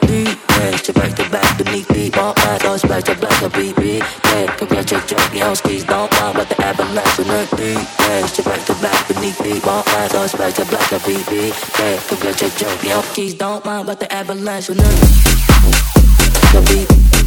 deep. Yeah, she back to back beneath deep. On my thoughts back to black and BB. Yeah, come get your joke, on skis, don't mind what the avalanche in the deep. Yeah, she back to back beneath deep. On my thoughts back to black and BB. Yeah, come get your joke, on skis, don't mind what the avalanche in the beat.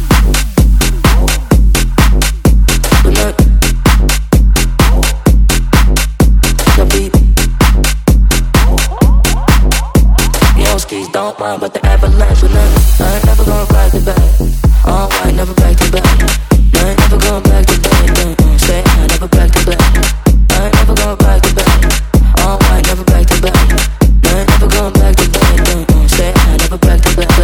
Skis don't mind, but the avalanche will never. I ain't never going back to back. All white, never back to back. I ain't never going back to back. Say I never back to back. I ain't never going back to back. All white, never back to back. I ain't never going back to back. Say I never back to back.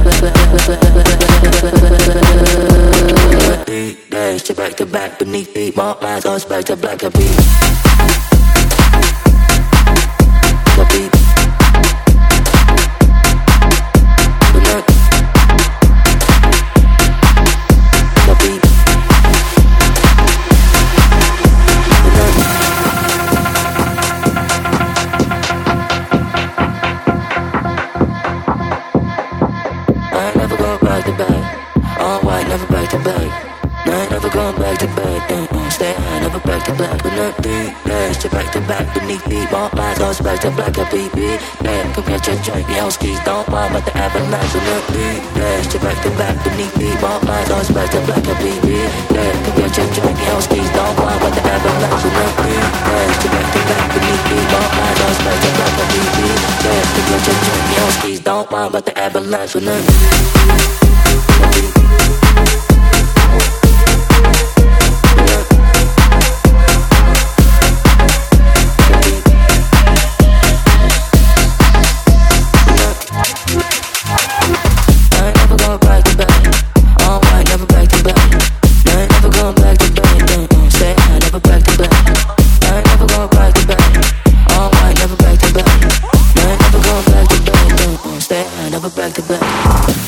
Deep days to back to back beneath deep. More lines, goes back to black and beat. Goes back to black and BB. Yeah, come get your drink, yo, skis don't mind, but the avalanche will not be. Yeah, she back to back beneath deep. All mine goes back to black and BB. Yeah, come get your drink, yo, skis don't mind, but the avalanche will not be. Yeah, she back to back beneath deep. All mine goes back to black and BB. Yeah, come get your drink, yo, skis don't mind, but the avalanche will not be. Back to back.